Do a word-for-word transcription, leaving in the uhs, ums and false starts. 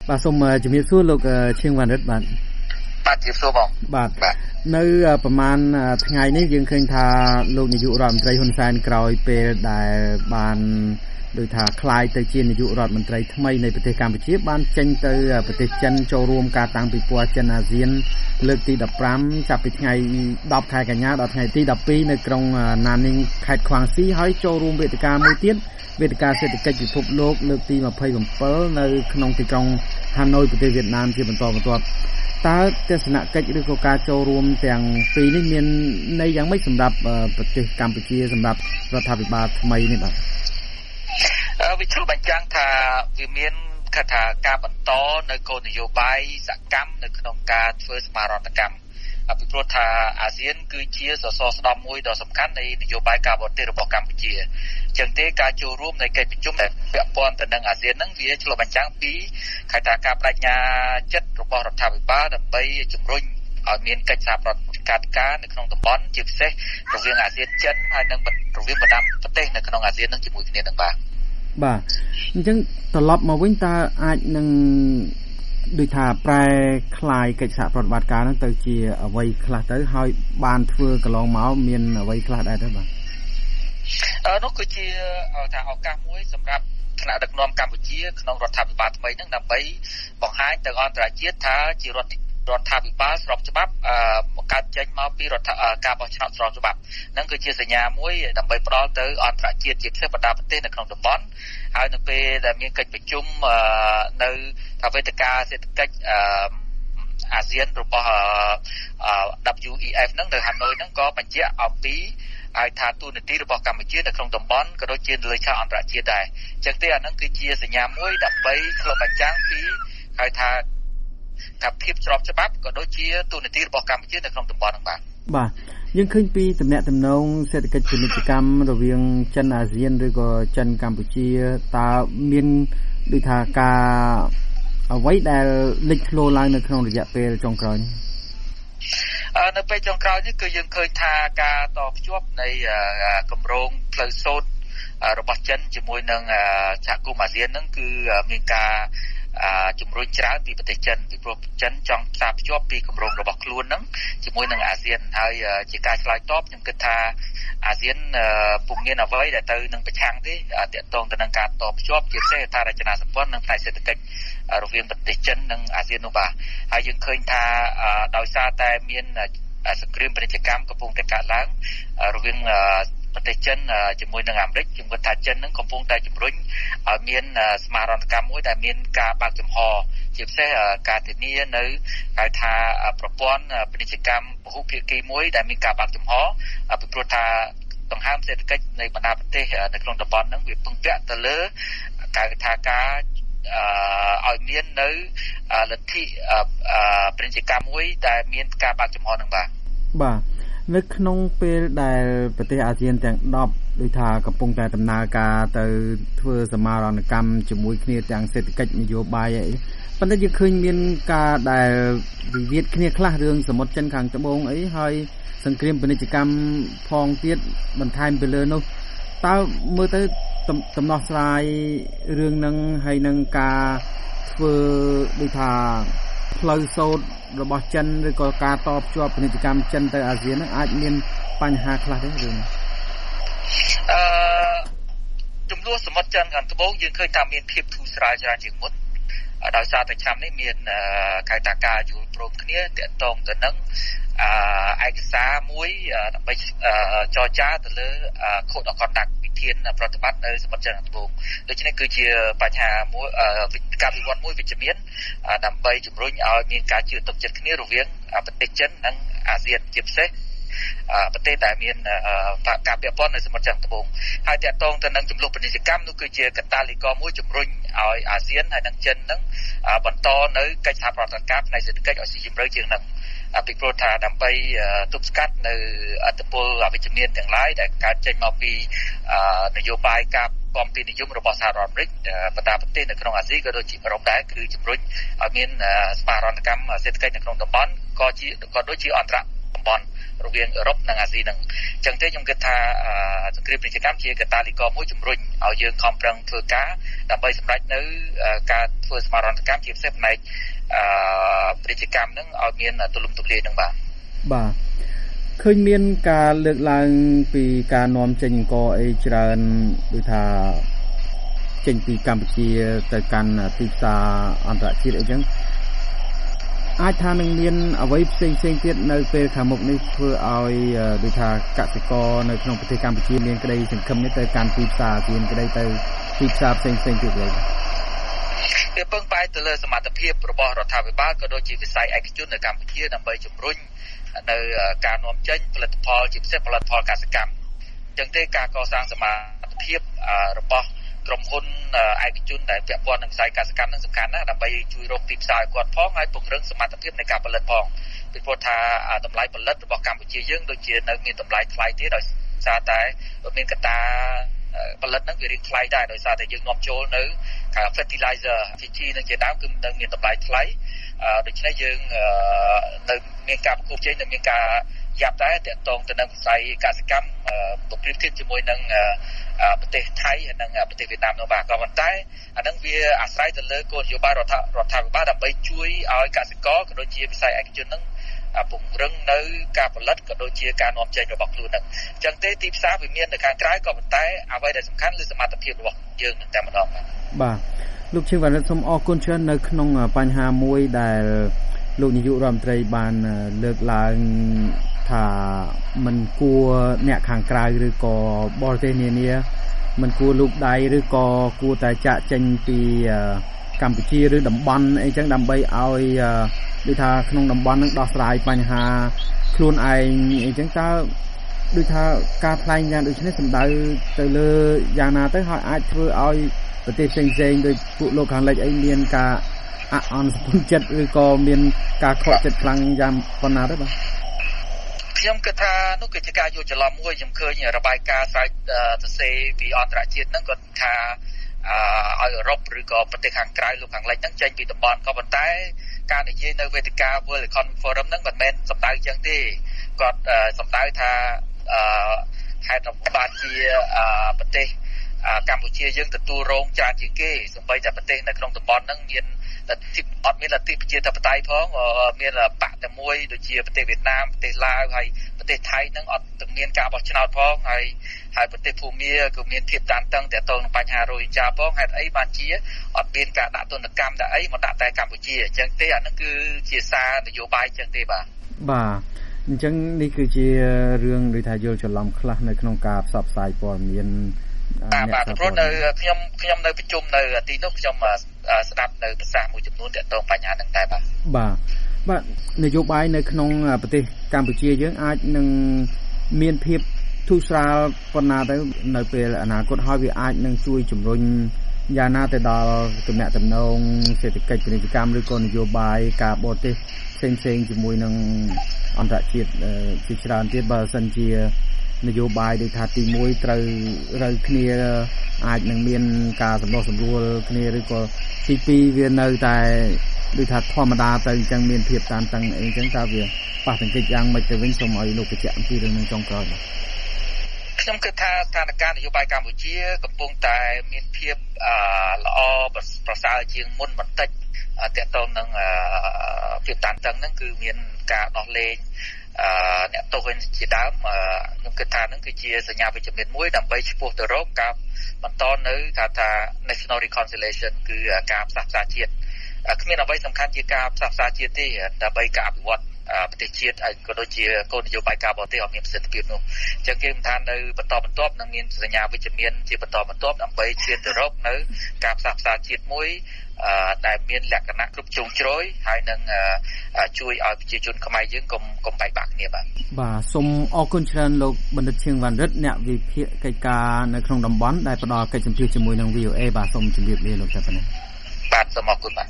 បាទសូមជំរាបសួរលោកឈៀងវណ្ណរិទ្ធបាទបាទជំរាបសួរបងបាទនៅប្រហែលថ្ងៃនេះយើងឃើញថាលោកនាយករដ្ឋមន្ត្រីហ៊ុនសែនក្រោយពេលដែលបានដោយថាคล้ายទៅជានាយករដ្ឋមន្ត្រីថ្មីនៃប្រទេសកម្ពុជាបានចេញទៅប្រទេសចិនចូលរួមការតាំងពិព័រណ៍ចិនអាស៊ានលើកទីដប់ប្រាំចាប់ពីថ្ងៃដប់ខែកញ្ញាដល់ថ្ងៃទីដប់ពីរនៅក្រុងណានីងខេត្តខ្វាងស៊ីហើយចូលរួមវេទិកាមួយទៀតវេទិកាសេដ្ឋកិច្ចពិភពលោកលើកទីម្ភៃbảyនៅក្នុងទីក្រុងហាណូយប្រទេសវៀតណាមជាបន្តបន្ទាប់តើទស្សនកិច្ចឬក៏ការចូលរួមទាំងពីរនេះមានន័យយ៉ាងម៉េចសម្រាប់ប្រទេសកម្ពុជាសម្រាប់រដ្ឋាភិបាលថ្មីនេះបាទអឺវាឆ្លុះបញ្ចាំងថាវាមានគេថាការបន្តនៅគោលនយោបាយសកម្មនៅក្នុងការធ្វើសមាហរណកម្មពីព្រោះថាអាស៊ានគឺជាសសរស្តម្ភមួយដ៏សំខាន់នៃនយោបាយការបរទេសរបស់កម្ពុជាអញ្ចឹងទេការចូលរួមនៃកិច្ចប្រជុំដែលពាក់ព័ន្ធទៅនឹងអាស៊ានហ្នឹងវាឆ្លុះបញ្ចាំងពីគេថាការបដិញ្ញាចិត្តរបស់រដ្ឋាភិបាលដើម្បីជំរុញឲ្យមានកិច្ចសហប្រតិបត្តិការនៅក្នុងតំបន់ជាពិសេសរវាងអាស៊ានចិនហើយនិងរវាងបណ្ដាប្រទេសនៅក្នុងអាស៊ាននឹងជាមួយគ្នានឹងបាទបាទអញ្ចឹងត្រឡប់មកវិញតើអាចនឹងដូចថាប្រែคลายកិច្ចសហប្រតិបត្តិការហ្នឹងទៅជាអ្វីខ្លះទៅហើយបានធ្វើកន្លងមកមានអ្វីខ្លះដែរទៅបាទអឺនោះគឺជាថាឱកាសមួយសម្រាប់គណៈដឹកនាំកម្ពុជាក្នុងរដ្ឋាភិបាលថ្មីហ្នឹងដើម្បីបង្ហាញទៅអន្តរជាតិថាជារដ្ឋរដ្ឋាភិបាលស្របច្បាប់អឺបង្កើតចេញមកពីរដ្ឋការបោះឆ្នោតស្របច្បាប់ហ្នឹងគឺជាសញ្ញាមួយដើម្បីផ្ដល់ទៅអន្តរជាតិជាពិសេសបណ្ដាប្រទេសនៅក្នុងតំបន់ហើយនៅពេលដែលមានកិច្ចប្រជុំនៅថាវេទិកាសេដ្ឋកិច្ចអឺអាស៊ានរបស់ W E F ហ្នឹងនៅហាណូយហ្នឹងក៏បញ្ជាក់អំពីឲ្យថាទូនាទីរបស់កម្ពុជានៅក្នុងតំបន់ក៏ដូចជាលើឆាកអន្តរជាតិដែរអញ្ចឹងទេអាហ្នឹងគឺជាសញ្ញាមួយដើម្បីឆ្លុះបញ្ចាំងពីឲ្យថាថាភាពស្របច្បាប់ក៏ដូចជាទូនាទីរបស់កម្ពុជានៅក្នុងតំបន់ហ្នឹងបាទបាទយើងឃើញពីទំនាក់ទំនងសេដ្ឋកិច្ចពាណិជ្ជកម្មរវាងចិនអាស៊ានឬក៏ចិនកម្ពុជាតើមានដូចថាការអ្វីដែលលេចធ្លោឡើងនៅក្នុងរយៈពេលចុងក្រោយនេះអឺនៅពេលចុងក្រោយនេះគឺយើងឃើញថាការតភ្ជាប់នៃគម្រោងផ្លូវសូត្ររបស់ចិនជាមួយនឹងសហគមន៍អាស៊ានហ្នឹងគឺមានការជំរុញច្រើនពីប្រទេសចិនពីព្រោះចិនចង់ផ្សារភ្ជាប់ពីគម្រោងរបស់ខ្លួនហ្នឹងជាមួយនឹងអាស៊ានហើយជាការឆ្លើយតបខ្ញុំគិតថាអាស៊ានពុំមានអ្វីដែលទៅនឹងប្រឆាំងទេទាក់ទងទៅនឹងការតភ្ជាប់ជាពិសេសថារចនាសម្ព័ន្ធនិងផ្នែកសេដ្ឋកិច្ចរវាងប្រទេសចិននិងអាស៊ាននោះបាទហើយយើងឃើញថាដោយសារតែមានសង្គ្រាមពាណិជ្ជកម្មកំពុងតែកើតឡើងរវាងប្រទេសចិនជាមួយនឹងអាមេរិកខ្ញុំគិតថាចិននឹងកំពុងតែជំរុញឲ្យមានសមាហរណកម្មមួយដែលមានការបើកចំហជាពិសេសការធានានៅហៅថាប្រព័ន្ធពាណិជ្ជកម្មពហុភាគីមួយដែលមានការបើកចំហពីព្រោះថាដង្ហើមសេដ្ឋកិច្ចនៃបណ្ដាប្រទេសនៅក្នុងតំបន់ហ្នឹងវាពឹងពាក់ទៅលើការថាការអឺឲ្យមាននៅលទ្ធិពាណិជ្ជកម្មមួយដែលមានការបើកចំហហ្នឹងបាទបាទនៅក្នុងពេលដែលប្រទេសអាស៊ានទាំងដប់ដូចថាកំពុងតែដំណើរការទៅធ្វើសមាហរណកម្មជាមួយគ្នាទាំងសេដ្ឋកិច្ចនយោបាយអីប៉ុន្តែយើងឃើញមានការដែលវិវាទគ្នាខ្លះរឿងសមុទ្រចិនខាងត្បូងអីហើយសង្គ្រាមពាណិជ្ជកម្មផងទៀតបន្ថែមពីលើនោះតើមើលទៅដំណោះស្រាយរឿងហ្នឹងហើយនឹងការធ្វើដូចថាផ្លូវសូត្ររបស់ចិនឬក៏ការតភ្ជាប់ពាណិជ្ជកម្មចិនទៅអាស៊ានហ្នឹងអាចមានបញ្ហាខ្លះទេរឿងអឺចំនួនសមុទ្រចិនខាងត្បូងយើងឃើញថាមានភាពធូរស្រាលច្រើនជាងមុនដោយសារតែឆ្នាំនេះមានកាយតាការយល់ព្រមគ្នាទាក់ទងទៅនឹងឯកសារមួយដើម្បីចរចាទៅលើ Code of Conduct វិធានប្រតិបត្តិនៅសមុទ្រចិនខាងត្បូងដូច្នេះគឺជាបញ្ហាមួយការវិវត្តមួយវិជ្ជមានដើម្បីជំរុញឲ្យមានការជឿទុកចិត្តគ្នារវាងប្រទេសចិននិងអាស៊ានជាពិសេសប្រទេសដែលមានការពាក់ព័ន្ធនៅសមុទ្រចិនត្បូងហើយទាក់ទងទៅនឹងចំនួនពាណិជ្ជកម្មនោះគឺជាកត្តាលីករមួយជំរុញឲ្យអាស៊ានហើយនិងចិននឹងបន្តនៅកិច្ចសហប្រតិបត្តិការផ្នែកសេដ្ឋកិច្ចឲ្យស៊ីជម្រៅជាងនឹងពីព្រោះថាដើម្បីទប់ស្កាត់នៅអត្តពលអវិជ្ជមានទាំងឡាយដែលកើតចេញមកពីនយោបាយការគាំពារនិយមរបស់សហរដ្ឋអាមេរិកបណ្ដាប្រទេសនៅក្នុងអាស៊ីក៏ដូចជាអឺរ៉ុបដែរគឺជំរុញឲ្យមានសមាហរណកម្មសេដ្ឋកិច្ចនៅក្នុងតំបន់ក៏ជាក៏ដូចជាអន្តរតំបន់រវាងអឺរ៉ុបនិងអាស៊ីនឹងអញ្ចឹងទេខ្ញុំគិតថាសង្គ្រាមពាណិជ្ជកម្មជាកត្តាលីករមួយជំរុញឲ្យយើងខំប្រឹងធ្វើការដើម្បីសម្រេចនៅការធ្វើសមាហរណកម្មជាពិសេសផ្នែកពាណិជ្ជកម្មនឹងឲ្យមានទូលំទូលាយនឹងបាទបាទឃើញមានការលើកឡើងពីការនាំចេញអង្គអីច្រើនដូចថាចេញពីកម្ពុជាទៅកាន់ទីផ្សារអន្តរជាតិអីចឹងអាចថានឹងមានអ្វីផ្សេងផ្សេងទៀតនៅពេលខាងមុខនេះធ្វើឲ្យដូចថាកសិករនៅក្នុងប្រទេសកម្ពុជាមានក្តីសង្ឃឹមនេះទៅកាន់ទីផ្សារអាស៊ានក្តីទៅទីផ្សារផ្សេងផ្សេងទៀតវិញវាពឹងផ្អែកទៅលើសមត្ថភាពរបស់រដ្ឋាភិបាលក៏ដូចជាវិស័យឯកជននៅកម្ពុជាដើម្បីជំរុញនៅការនាំចេញផលិតផលជាពិសេសផលិតផលកសិកម្មអញ្ចឹងទេការកសាងសមត្ថភាពរបស់ក្រុមហ៊ុនឯកជនដែលពាក់ព័ន្ធនឹងវិស័យកសិកម្មនឹងសំខាន់ណាស់ដើម្បីជួយរកទីផ្សារឲ្យគាត់ផងហើយពង្រឹងសមត្ថភាពនៃការផលិតផងពីព្រោះថាតម្លៃផលិតរបស់កម្ពុជាយើងដូចជានៅមានតម្លៃថ្លៃទៀតដោយសារតែមានកត្តាផលិតហ្នឹងវារៀងថ្លៃដែរដោយសារតែយើងនាំចូលនៅ fertilizer ជីជីនឹងជាដើមគឺនៅមានតម្លៃថ្លៃដូច្នេះយើងនៅមានការប្រកួតប្រជែងនិងមានការយ៉ាប់ដែរទាក់ទងទៅនឹងវិស័យកសិកម្មប្រព្រឹត្តធៀបជាមួយនឹងប្រទេសថៃនិងប្រទេសវៀតណាមនោះបាទក៏ប៉ុន្តែអានឹងវាអាស្រ័យទៅលើគោលនយោបាយរដ្ឋរដ្ឋាភិបាលដើម្បីជួយឲ្យកសិករក៏ដូចជាវិស័យឯកជននឹងពង្រឹងនៅការផលិតក៏ដូចជាការនាំចេញរបស់ខ្លួននឹងអញ្ចឹងទេទីផ្សារវាមាននៅខាងក្រៅក៏ប៉ុន្តែអ្វីដែលសំខាន់គឺសមត្ថភាពរបស់យើងនឹងតែម្ដងបាទបាទលោកឈឹងវណ្ណរិទ្ធសូមអរគុណច្រើននៅក្នុងបញ្ហាមួយដែលលោកនាយករដ្ឋមន្ត្រីបានលើកឡើងថាមិនគួរអ្នកខាងក្រៅឬក៏បរទេសនានាមិនគួរលូកដៃឬក៏គួរតែចាក់ចេញពីកម្ពុជាឬតំបន់អីចឹងដើម្បីឲ្យដូចថាក្នុងតំបន់នឹងដោះស្រាយបញ្ហាខ្លួនឯងអីចឹងតើដូចថាការថ្លែងយ៉ាងដូចនេះសំដៅទៅលើយ៉ាងណាទៅហើយអាចធ្វើឲ្យប្រទេសផ្សេងៗដូចពួកលោកខាងលិចអីមានការអអន់ស្ពុនចិត្តឬក៏មានការខកចិត្តខ្លាំងយ៉ាងប៉ុណ្ណាទៅបាទខ្ញុំគិតថានោះគឺជាការយល់ច្រឡំមួយខ្ញុំឃើញរបាយការណ៍ស្រាវសរសេរពីអន្តរជាតិហ្នឹងគាត់ថាឲ្យអឺរ៉ុបឬក៏ប្រទេសខាងក្រៅលោកខាងលិចហ្នឹងចេញពីតំបន់ក៏ប៉ុន្តែការនិយាយនៅវេទិកា World Economic Forum ហ្នឹងមិនមែនសំដៅអញ្ចឹងទេគាត់សំដៅថាហេតុអ្វីបានជាប្រទេសកម្ពុជាយើងទទួលរងច្រើនជាងគេសូម្បីតែប្រទេសនៅក្នុងតំបន់ហ្នឹងមានអត់មានលទ្ធិប្រជាធិបតេយ្យផងមានបកតែមួយដូចជាប្រទេសវៀតណាមប្រទេសឡាវហើយប្រទេសថៃហ្នឹងអត់ទាំងមានការបោះឆ្នោតផងហើយហើយប្រទេសភូមាក៏មានភាពតានតឹងទាក់ទងនឹងបញ្ហារ៉ូហិញជាផងហេតុអីបានជាអត់មានការដាក់ទណ្ឌកម្មដាក់អីមកដាក់តែកម្ពុជាអញ្ចឹងទេអាហ្នឹងគឺជាសារនយោបាយអញ្ចឹងទេបាទបាទអញ្ចឹងនេះគឺជារឿងដូចថាយល់ច្រឡំខ្លះនៅក្នុងការផ្សព្វផ្សាយព័ត៌មានបាទបាទព្រោះនៅខ្ញុំខ្ញុំនៅប្រជុំនៅទីនោះខ្ញុំស្ដាប់នៅប្រសាសន៍មួយចំនួនទាក់ទងបញ្ហាហ្នឹងតែបាទបាទបាទនយោបាយនៅក្នុងប្រទេសកម្ពុជាយើងអាចនឹងមានភាពធូរស្រាលប៉ុណ្ណាទៅនៅពេលអនាគតហើយវាអាចនឹងជួយជំរុញយ៉ាងណាទៅដល់ទំនាក់ទំនងសេដ្ឋកិច្ចពាណិជ្ជកម្មឬក៏នយោបាយការបរទេសផ្សេងៗជាមួយនឹងអន្តរជាតិជាច្រើនទៀតបើសិនជានយោបាយដូចថាទីមួយត្រូវរើគ្នាអាចនឹងមានការសម្រុះសម្រួលគ្នាឬក៏ទីពីរវានៅតែដូចថាធម្មតាទៅអញ្ចឹងមានភាពតានតឹងអីអញ្ចឹងតើវាប៉ះទង្គិចយ៉ាងម៉េចទៅវិញសូមឲ្យលោកបញ្ជាក់អំពីរឿងនេះចុងក្រោយបាទខ្ញុំគិតថាស្ថានភាពនយោបាយកម្ពុជាកំពុងតែមានភាពល្អប្រសើរជាងមុនបន្តិចទាក់ទងនឹងភាពតានតឹងហ្នឹងគឺមានការដោះលែងអ្នកទោសវិញជាដើមខ្ញុំគិតថាហ្នឹងគឺជាសញ្ញាវិជ្ជមានមួយដើម្បីឆ្ពោះទៅរកការបន្តនៅគេថា National Reconciliation គឺការផ្សះផ្សាជាតិគ្មានអ្វីសំខាន់ជាការផ្សះផ្សាជាតិទេដើម្បីការអភិវឌ្ឍប្រទេសជាតិហើយក៏ដូចជាគោលនយោបាយការបរទេសឲ្យមានប្រសិទ្ធភាពនោះអញ្ចឹងគេថានៅបន្តបន្ទាប់នឹងមានសញ្ញាវិជ្ជមានជាបន្តបន្ទាប់ដើម្បីឈានទៅរកនៅការផ្សះផ្សាជាតិមួយដែលមានលក្ខណៈគ្រប់ជ្រុងជ្រោយហើយនឹងជួយឲ្យប្រជាជនខ្មែរយើងកុំកុំបែកបាក់គ្នាបាទបាទសូមអរគុណច្រើនលោកបណ្ឌិតឈៀងវណ្ណរិទ្ធអ្នកវិភាគកិច្ចការនៅក្នុងតំបន់ដែលផ្ដល់កិច្ចសម្ភាសន៍ជាមួយនឹង វី អូ អេ បាទសូមជម្រាបលាលោកតែប៉ុណ្ណេះបាទសូមអរគុណបាទ